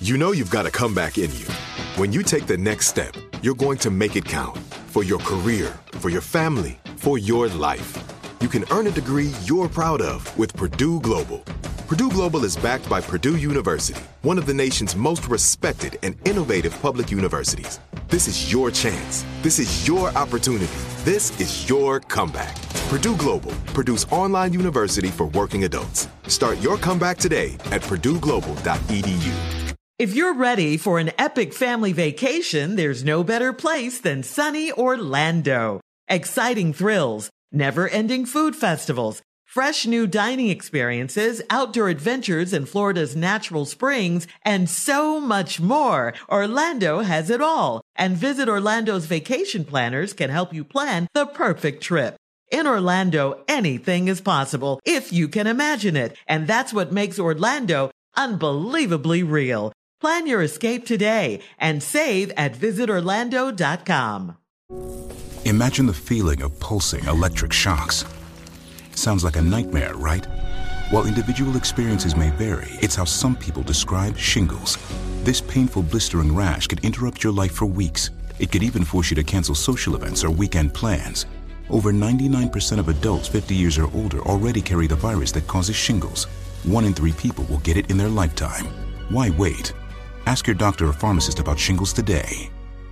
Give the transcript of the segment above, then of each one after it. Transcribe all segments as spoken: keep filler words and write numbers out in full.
You know you've got a comeback in you. When you take the next step, you're going to make it count. For your career, for your family, for your life. You can earn a degree you're proud of with Purdue Global. Purdue Global is backed by Purdue University, one of the nation's most respected and innovative public universities. This is your chance. This is your opportunity. This is your comeback. Purdue Global, Purdue's online university for working adults. Start your comeback today at purdue global dot e d u. If you're ready for an epic family vacation, there's no better place than sunny Orlando. Exciting thrills, never-ending food festivals, fresh new dining experiences, outdoor adventures in Florida's natural springs, and so much more. Orlando has it all. And Visit Orlando's vacation planners can help you plan the perfect trip. In Orlando, anything is possible if you can imagine it. And that's what makes Orlando unbelievably real. Plan your escape today and save at visit orlando dot com. Imagine the feeling of pulsing electric shocks. Sounds like a nightmare, right? While individual experiences may vary, it's how some people describe shingles. This painful blistering rash could interrupt your life for weeks. It could even force you to cancel social events or weekend plans. Over ninety-nine percent of adults fifty years or older already carry the virus that causes shingles. One in three people will get it in their lifetime. Why wait? Ask your doctor or pharmacist about shingles today.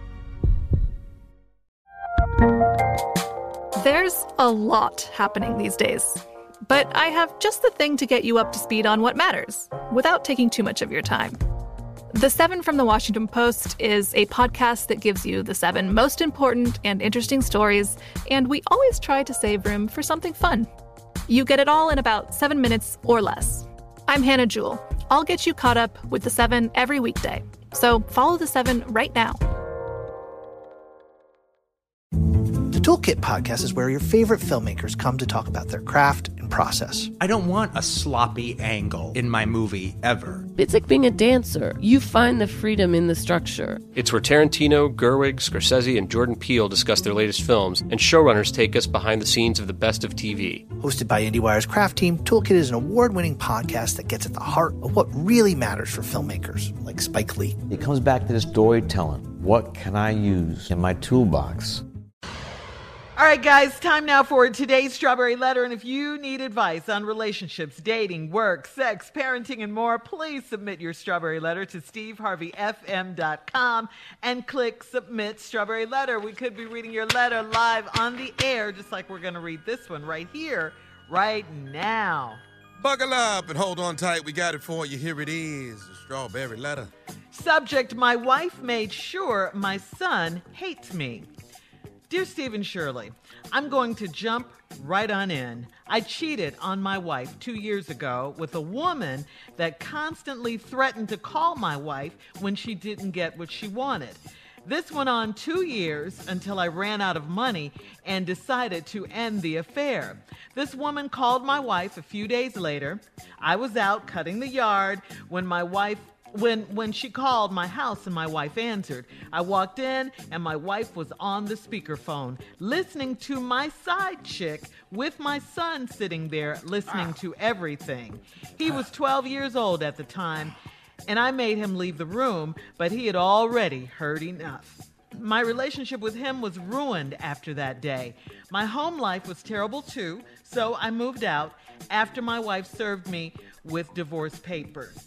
There's a lot happening these days, but I have just the thing to get you up to speed on what matters without taking too much of your time. The Seven from the Washington Post is a podcast that gives you the seven most important and interesting stories, and we always try to save room for something fun. You get it all in about seven minutes or less. I'm Hannah Jewell. I'll get you caught up with The Seven every weekday. So follow The Seven right now. The Toolkit podcast is where your favorite filmmakers come to talk about their craft and process. I don't want a sloppy angle in my movie, ever. It's like being a dancer. You find the freedom in the structure. It's where Tarantino, Gerwig, Scorsese, and Jordan Peele discuss their latest films, and showrunners take us behind the scenes of the best of T V. Hosted by IndieWire's craft team, Toolkit is an award-winning podcast that gets at the heart of what really matters for filmmakers, like Spike Lee. It comes back to the storytelling. What can I use in my toolbox? All right, guys, time now for today's Strawberry Letter. And if you need advice on relationships, dating, work, sex, parenting, and more, please submit your Strawberry Letter to steve harvey f m dot com and click Submit Strawberry Letter. We could be reading your letter live on the air, just like we're going to read this one right here, right now. Buckle up and hold on tight. We got it for you. Here it is, the Strawberry Letter. Subject, my wife made sure my son hates me. Dear Steve and Shirley, I'm going to jump right on in. I cheated on my wife two years ago with a woman that constantly threatened to call my wife when she didn't get what she wanted. This went on two years until I ran out of money and decided to end the affair. This woman called my wife a few days later. I was out cutting the yard when my wife When when she called my house and my wife answered. I walked in and my wife was on the speakerphone listening to my side chick with my son sitting there listening to everything. He was twelve years old at the time and I made him leave the room, but he had already heard enough. My relationship with him was ruined after that day. My home life was terrible too, so I moved out after my wife served me with divorce papers.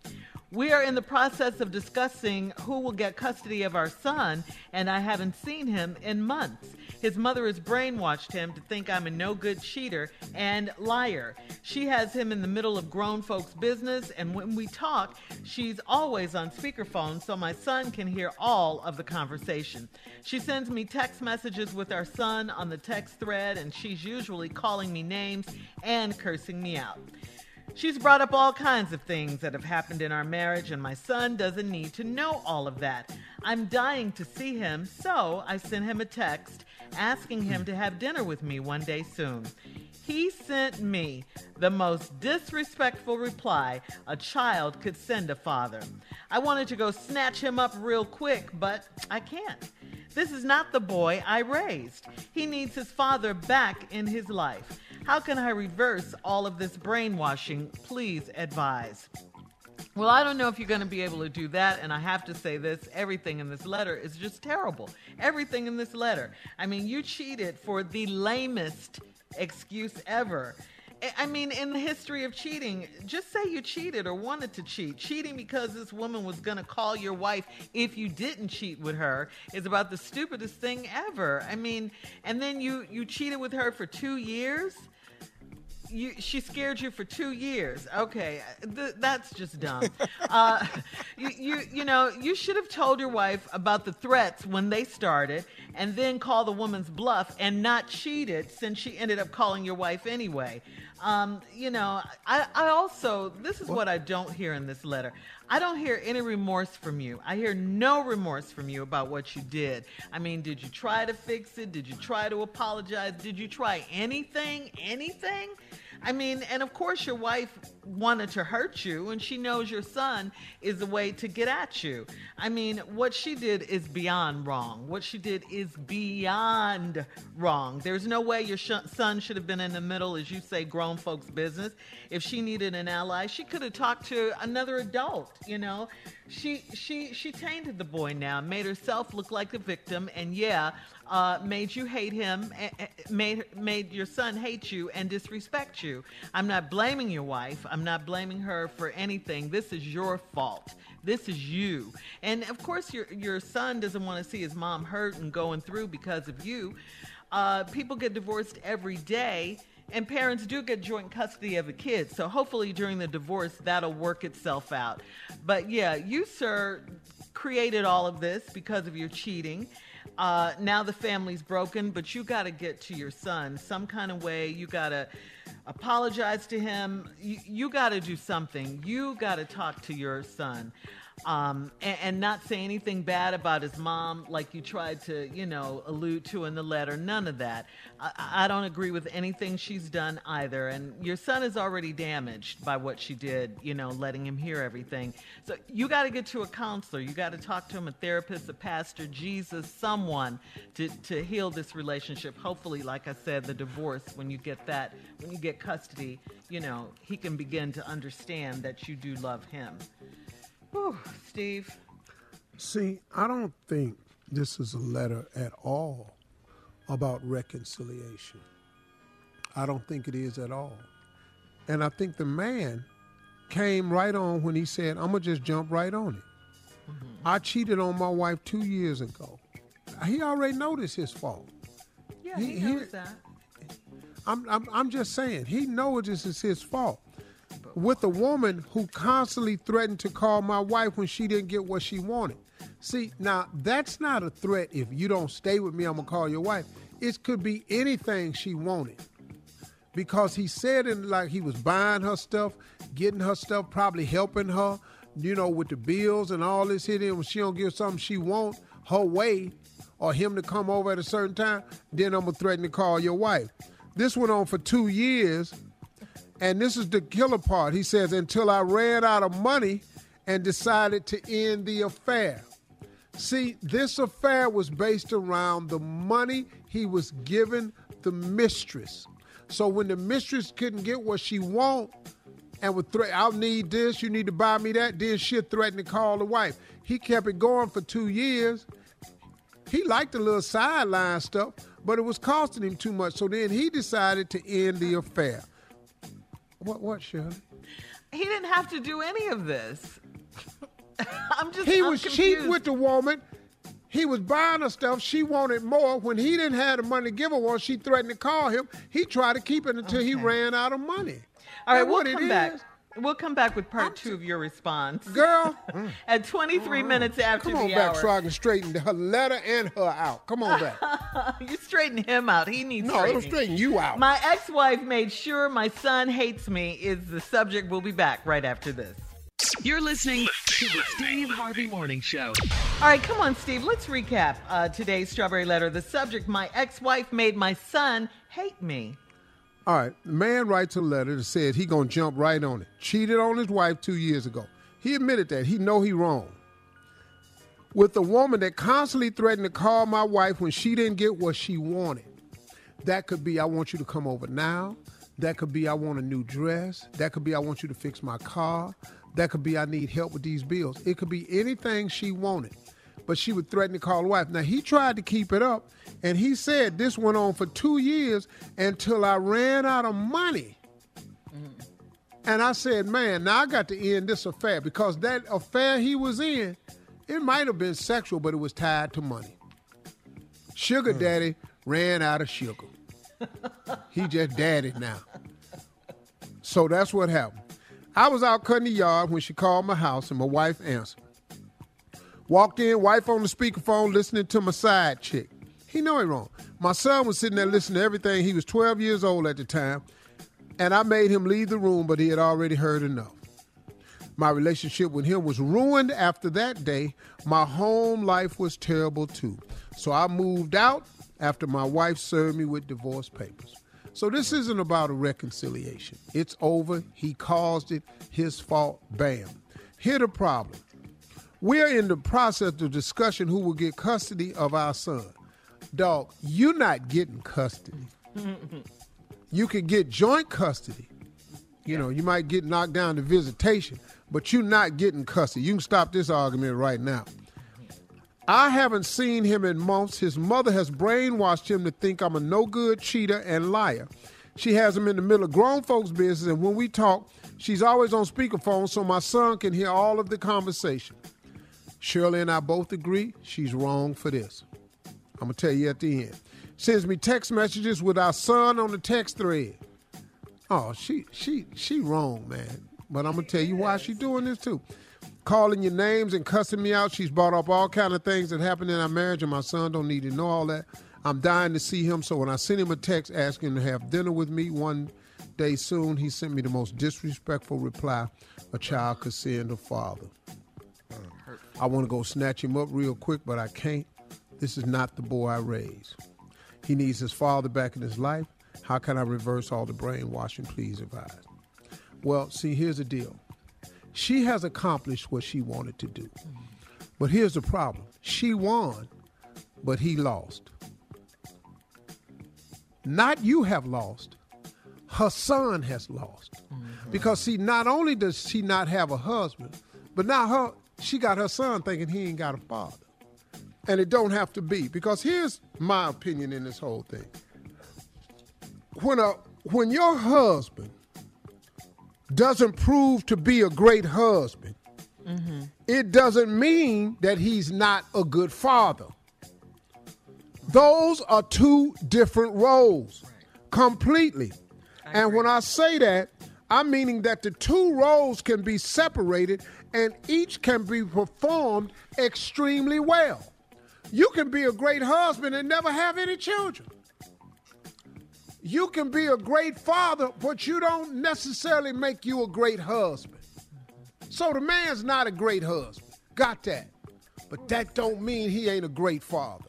We are in the process of discussing who will get custody of our son, and I haven't seen him in months. His mother has brainwashed him to think I'm a no-good cheater and liar. She has him in the middle of grown folks' business, and when we talk, she's always on speakerphone so my son can hear all of the conversation. She sends me text messages with our son on the text thread, and she's usually calling me names and cursing me out. She's brought up all kinds of things that have happened in our marriage, and my son doesn't need to know all of that. I'm dying to see him, so I sent him a text asking him to have dinner with me one day soon. He sent me the most disrespectful reply a child could send a father. I wanted to go snatch him up real quick, but I can't. This is not the boy I raised. He needs his father back in his life. How can I reverse all of this brainwashing? Please advise. Well, I don't know if you're going to be able to do that, and I have to say this, everything in this letter is just terrible. Everything in this letter. I mean, you cheated for the lamest excuse ever. I mean, in the history of cheating, just say you cheated or wanted to cheat. Cheating because this woman was going to call your wife if you didn't cheat with her is about the stupidest thing ever. I mean, and then you, you cheated with her for two years? You, she scared you for two years. Okay, th- that's just dumb. Uh, you, you, you know, you should have told your wife about the threats when they started, and then call the woman's bluff and not cheated, since she ended up calling your wife anyway. Um, you know, I, I also, this is what? what I don't hear in this letter. I don't hear any remorse from you. I hear no remorse from you about what you did. I mean, did you try to fix it? Did you try to apologize? Did you try anything? Anything? I mean, and of course your wife wanted to hurt you, and she knows your son is a way to get at you. I mean, what she did is beyond wrong. What she did is beyond wrong. There's no way your sh- son should have been in the middle, as you say, grown folks' business. If she needed an ally, she could have talked to another adult, you know. She she she tainted the boy now, made herself look like a victim, and yeah, uh, made you hate him, made made your son hate you and disrespect you. I'm not blaming your wife. I'm not blaming her for anything. This is your fault. This is you. And of course, your your son doesn't want to see his mom hurt and going through because of you. Uh, people get divorced every day. And parents do get joint custody of a kid. So hopefully during the divorce, that'll work itself out. But yeah, you, sir, created all of this because of your cheating. Uh, now the family's broken, but you got to get to your son some kind of way. You got to apologize to him. You, you got to do something. You got to talk to your son. Um, and, and not say anything bad about his mom like you tried to, you know, allude to in the letter. None of that. I, I don't agree with anything she's done either. And your son is already damaged by what she did, you know, letting him hear everything. So you got to get to a counselor. You got to talk to him, a therapist, a pastor, Jesus, someone to, to heal this relationship. Hopefully, like I said, the divorce, when you get that, when you get custody, you know, he can begin to understand that you do love him. Whew, Steve. See, I don't think this is a letter at all about reconciliation. I don't think it is at all. And I think the man came right on when he said, I'm going to just jump right on it. Mm-hmm. I cheated on my wife two years ago. He already noticed his fault. Yeah, he, he knows he, that. I'm, I'm, I'm just saying, he knows this is his fault. With a woman who constantly threatened to call my wife when she didn't get what she wanted. See, now, that's not a threat. If you don't stay with me, I'm going to call your wife. It could be anything she wanted. Because he said it like he was buying her stuff, getting her stuff, probably helping her, you know, with the bills and all this here. When she don't give something she want her way, or him to come over at a certain time, then I'm going to threaten to call your wife. This went on for two years. And this is the killer part. He says, until I ran out of money and decided to end the affair. See, this affair was based around the money he was giving the mistress. So when the mistress couldn't get what she want and would threaten, I'll need this, you need to buy me that, then she'd threaten to call the wife. He kept it going for two years. He liked the little sideline stuff, but it was costing him too much. So then he decided to end the affair. What, what, Shirley? He didn't have to do any of this. I'm just He I'm was confused. cheating with the woman. He was buying her stuff. She wanted more. When he didn't have the money to give her one, she threatened to call him. He tried to keep it until okay. he ran out of money. All right, That's we'll what come it back. is. We'll come back with part two of your response. Girl. At twenty-three mm. minutes after Come on the back hour. so I can straighten her letter and her out. Come on back. You straighten him out. He needs No, it'll straighten you out. My ex-wife made sure my son hates me is the subject. We'll be back right after this. You're listening to the Steve Harvey Morning Show. All right, come on, Steve. Let's recap uh, today's Strawberry Letter. The subject, my ex-wife made my son hate me. All right, the man writes a letter that said he going to jump right on it. Cheated on his wife two years ago. He admitted that. He know he wrong. With a woman that constantly threatened to call my wife when she didn't get what she wanted. That could be, I want you to come over now. That could be, I want a new dress. That could be, I want you to fix my car. That could be, I need help with these bills. It could be anything she wanted, but she would threaten to call the wife. Now, he tried to keep it up, and he said this went on for two years until I ran out of money. Mm. And I said, man, now I got to end this affair, because that affair he was in, it might have been sexual, but it was tied to money. Sugar mm. daddy ran out of sugar. He just daddy now. So that's what happened. I was out cutting the yard when she called my house, and my wife answered. Walked in, wife on the speakerphone, listening to my side chick. He know it wrong. My son was sitting there listening to everything. He was twelve years old at the time, and I made him leave the room, but he had already heard enough. My relationship with him was ruined after that day. My home life was terrible too. So I moved out after my wife served me with divorce papers. So this isn't about a reconciliation. It's over. He caused it. His fault. Bam. Here the problem. We're in the process of discussion who will get custody of our son. Dog, you're not getting custody. You can get joint custody. You know, you might get knocked down to visitation, but you're not getting custody. You can stop this argument right now. I haven't seen him in months. His mother has brainwashed him to think I'm a no-good cheater and liar. She has him in the middle of grown folks' business, and when we talk, she's always on speakerphone so my son can hear all of the conversation. Shirley and I both agree she's wrong for this. I'm going to tell you at the end. Sends me text messages with our son on the text thread. Oh, she she she wrong, man. But I'm going to tell you why she's doing this too. Calling your names and cussing me out. She's brought up all kind of things that happened in our marriage, and my son don't need to know all that. I'm dying to see him, so when I sent him a text asking him to have dinner with me one day soon, he sent me the most disrespectful reply a child could send a father. I want to go snatch him up real quick, but I can't. This is not the boy I raised. He needs his father back in his life. How can I reverse all the brainwashing? Please advise. Well, see, here's the deal. She has accomplished what she wanted to do. But here's the problem. She won, but he lost. Not you have lost. Her son has lost. Mm-hmm. Because, see, not only does she not have a husband, but now her she got her son thinking he ain't got a father. And it don't have to be. Because here's my opinion in this whole thing. When a when your husband doesn't prove to be a great husband, mm-hmm. it doesn't mean that he's not a good father. Those are two different roles, completely. And when I say that, I'm meaning that the two roles can be separated and each can be performed extremely well. You can be a great husband and never have any children. You can be a great father, but you don't necessarily make you a great husband. So the man's not a great husband. Got that. But that don't mean he ain't a great father.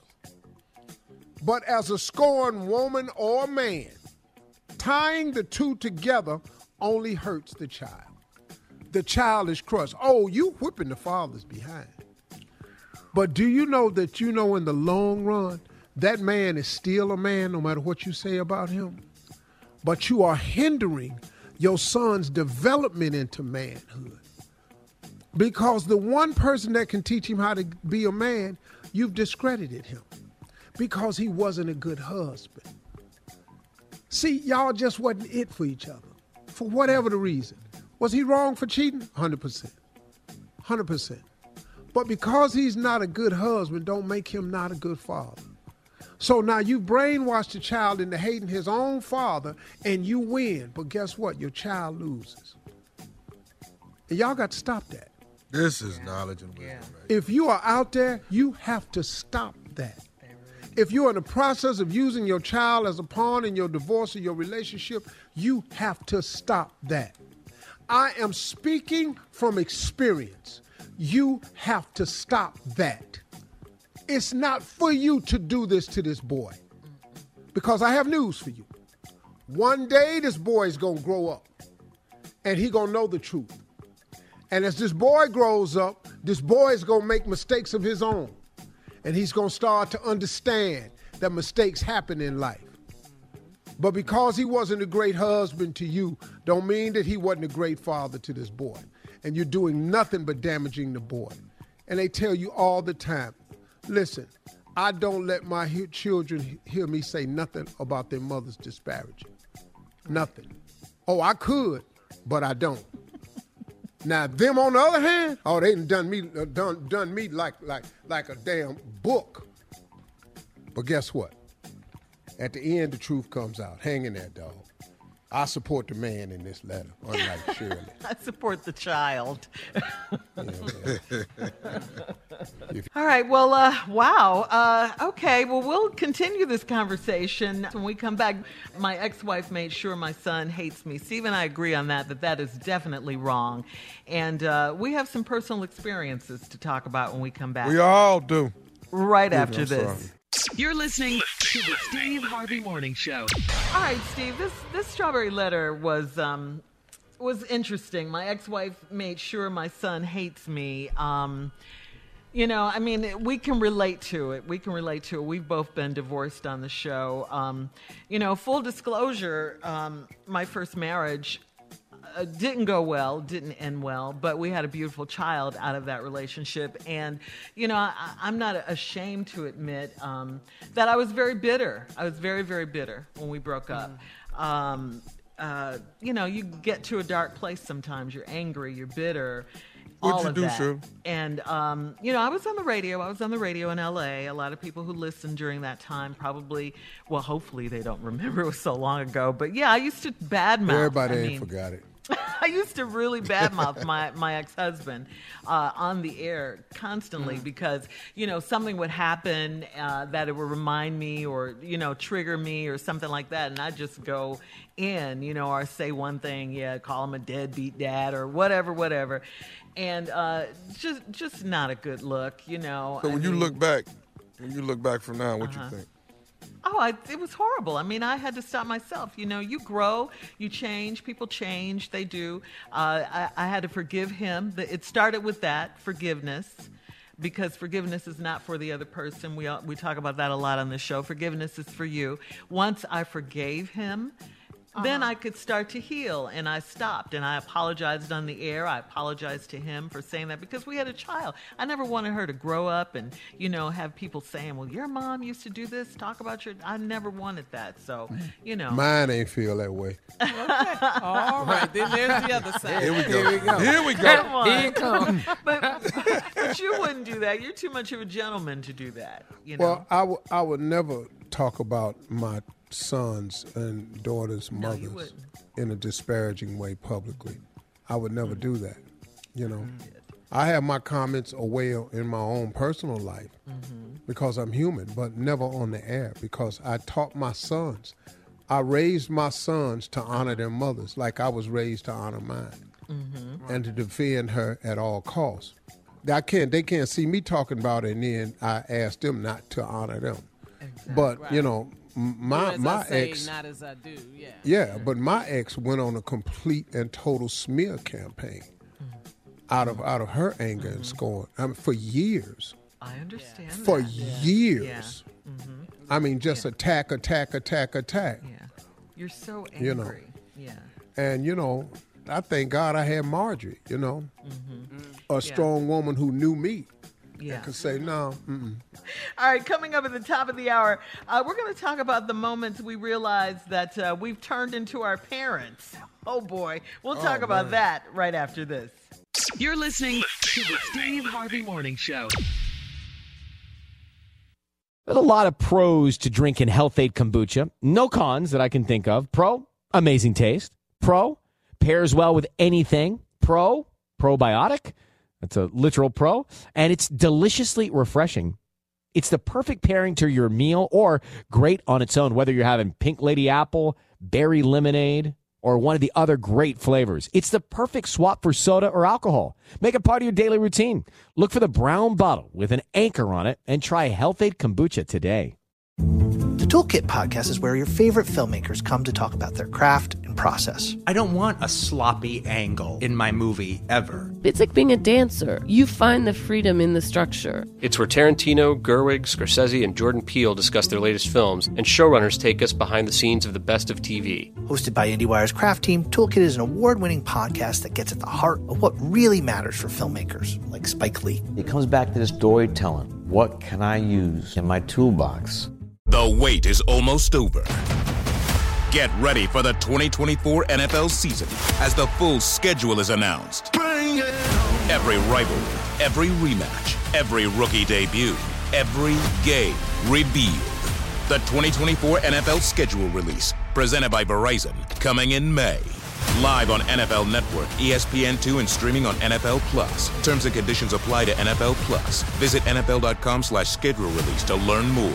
But as a scorned woman or man, tying the two together only hurts the child. The child is crushed. Oh, you whipping the father's behind. But do you know that you know in the long run, that man is still a man no matter what you say about him? But you are hindering your son's development into manhood. Because the one person that can teach him how to be a man, you've discredited him. Because he wasn't a good husband. See, y'all just wasn't it for each other. For whatever the reason. Was he wrong for cheating? one hundred percent. one hundred percent. But because he's not a good husband, don't make him not a good father. So now you brainwashed the child into hating his own father, and you win. But guess what? Your child loses. And y'all got to stop that. This is knowledge and wisdom. Yeah. Right? If you are out there, you have to stop that. If you're in the process of using your child as a pawn in your divorce or your relationship, you have to stop that. I am speaking from experience. You have to stop that. It's not for you to do this to this boy. Because I have news for you. One day this boy is going to grow up. And he going to know the truth. And as this boy grows up, this boy is going to make mistakes of his own. And he's going to start to understand that mistakes happen in life. But because he wasn't a great husband to you, don't mean that he wasn't a great father to this boy. and you're doing nothing but damaging the boy. And they tell you all the time, listen, I don't let my he- children hear me say nothing about their mother's disparaging. Nothing. Oh, I could, but I don't. Now, them on the other hand, oh, they done me uh, done done me like like like a damn book. But guess what? At the end, the truth comes out. Hang in there, dog. I support the man in this letter, unlike Shirley. I support the child. All right. Well, uh, wow. Uh, okay. Well, we'll continue this conversation when we come back. My ex-wife made sure my son hates me. Steve and I agree on that, that that is definitely wrong. And uh, we have some personal experiences to talk about when we come back. We all do. Right Even after I'm this. sorry. You're listening to the Steve Harvey Morning Show. All right, Steve, this, this strawberry letter was um, was interesting. My ex-wife made sure my son hates me. Um, you know, I mean, we can relate to it. We can relate to it. We've both been divorced on the show. Um, you know, full disclosure, um, my first marriage uh, didn't go well, didn't end well, but we had a beautiful child out of that relationship. And, you know, I, I'm not ashamed to admit um, that I was very bitter. I was very, very bitter when we broke up. Mm. Um, uh, you know, you get to a dark place sometimes. You're angry, you're bitter. What'd all you of do, that. Shirley? And, um, you know, I was on the radio. I was on the radio in L A. A lot of people who listened during that time probably, well, hopefully they don't remember. It was so long ago. But, yeah, I used to badmouth. Everybody I ain't mean, forgot it. I used to really badmouth my, my ex-husband uh, on the air constantly mm. because, you know, something would happen uh, that it would remind me or, you know, trigger me or something like that. And I'd just go in, you know, or say one thing, yeah, call him a deadbeat dad or whatever, whatever. And uh, just just not a good look, you know. So when I you mean, look back, when you look back from now, what uh-huh. you think? Oh, I, it was horrible. I mean, I had to stop myself. You know, you grow, you change, people change, they do. Uh, I, I had to forgive him. It started with that, forgiveness, because forgiveness is not for the other person. We, we talk about that a lot on this show. Forgiveness is for you. Once I forgave him, Uh-huh. then I could start to heal, and I stopped, and I apologized on the air. I apologized to him for saying that because we had a child. I never wanted her to grow up and, you know, have people saying, well, your mom used to do this, talk about your... I never wanted that, so, you know. Mine ain't feel that way. Okay. All right, then there's the other side. Here we go. Here we go. Here we go. Come on. Here it comes. but, but you wouldn't do that. You're too much of a gentleman to do that, you know. Well, I, w- I would never talk about my sons and daughters' No, you mothers wouldn't. in a disparaging way publicly. I would never Mm. do that. You know, I have my comments away in my own personal life Mm-hmm. because I'm human, but never on the air because I taught my sons. I raised my sons to honor their mothers like I was raised to honor mine Mm-hmm. and to defend her at all costs. I can't. They can't see me talking about it, and then I ask them not to honor them. Exactly. But Right. you know, my as my I say, ex, not as I do. Yeah. yeah, but my ex went on a complete and total smear campaign out of out of her anger and scorn. I mean, for years, I understand for that. years. Yeah. Mm-hmm. I mean, just attack, attack, attack, attack. Yeah. You're so angry. You know. Yeah. And you know, I thank God I had Marjorie. You know, Mm-hmm. a strong woman who knew me. Yeah. And could say no. Mm-mm. All right, coming up at the top of the hour, uh, we're going to talk about the moments we realize that uh, we've turned into our parents. Oh, boy. We'll talk Oh, about man. that right after this. You're listening to the Steve Harvey Morning Show. There's a lot of pros to drinking Health Aid kombucha. No cons that I can think of. Pro, amazing taste. Pro, pairs well with anything. Pro, probiotic. That's a literal pro. And it's deliciously refreshing. It's the perfect pairing to your meal or great on its own, whether you're having pink lady apple, berry lemonade, or one of the other great flavors. It's the perfect swap for soda or alcohol. Make it part of your daily routine. Look for the brown bottle with an anchor on it and try Health Aid Kombucha today. Toolkit podcast is where your favorite filmmakers come to talk about their craft and process. I don't want a sloppy angle in my movie ever. It's like being a dancer. You find the freedom in the structure. It's where Tarantino, Gerwig, Scorsese, and Jordan Peele discuss their latest films, and showrunners take us behind the scenes of the best of T V. Hosted by IndieWire's craft team, Toolkit is an award-winning podcast that gets at the heart of what really matters for filmmakers, like Spike Lee. It comes back to the storytelling. What can I use in my toolbox? The wait is almost over. Get ready for the twenty twenty-four N F L season as the full schedule is announced. Every rivalry, every rematch, every rookie debut, every game revealed. The twenty twenty-four N F L schedule release, presented by Verizon, coming in May. Live on N F L Network, E S P N two, and streaming on N F L Plus. Terms and conditions apply to N F L Plus. Visit N F L dot com slash schedule release to learn more.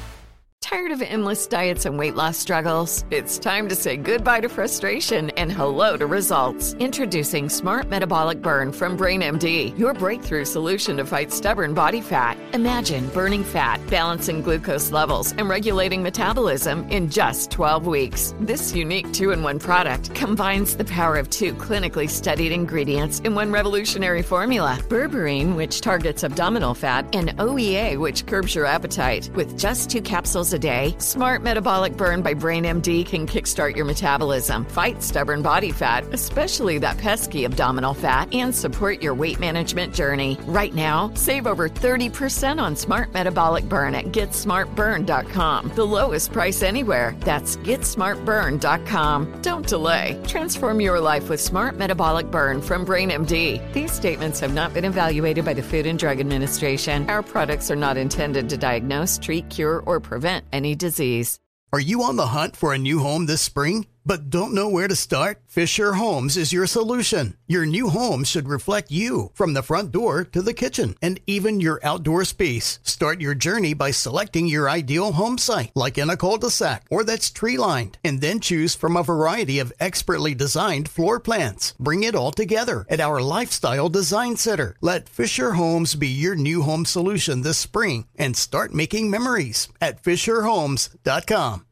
Tired of endless diets and weight loss struggles? It's time to say goodbye to frustration and hello to results. Introducing Smart Metabolic Burn from BrainMD, your breakthrough solution to fight stubborn body fat. Imagine burning fat, balancing glucose levels, and regulating metabolism in just twelve weeks. This unique two-in-one product combines the power of two clinically studied ingredients in one revolutionary formula. Berberine, which targets abdominal fat, and O E A, which curbs your appetite. With just two capsules a day, Smart Metabolic Burn by BrainMD can kickstart your metabolism, fight stubborn body fat, especially that pesky abdominal fat, and support your weight management journey. Right now, save over thirty percent on Smart Metabolic Burn at get smart burn dot com. The lowest price anywhere. That's get smart burn dot com. Don't delay. Transform your life with Smart Metabolic Burn from BrainMD. These statements have not been evaluated by the Food and Drug Administration. Our products are not intended to diagnose, treat, cure, or prevent any disease. Are you on the hunt for a new home this spring, but don't know where to start? Fisher Homes is your solution. Your new home should reflect you, from the front door to the kitchen, and even your outdoor space. Start your journey by selecting your ideal home site, like in a cul-de-sac or that's tree-lined, and then choose from a variety of expertly designed floor plans. Bring it all together at our Lifestyle Design Center. Let Fisher Homes be your new home solution this spring and start making memories at fisher homes dot com.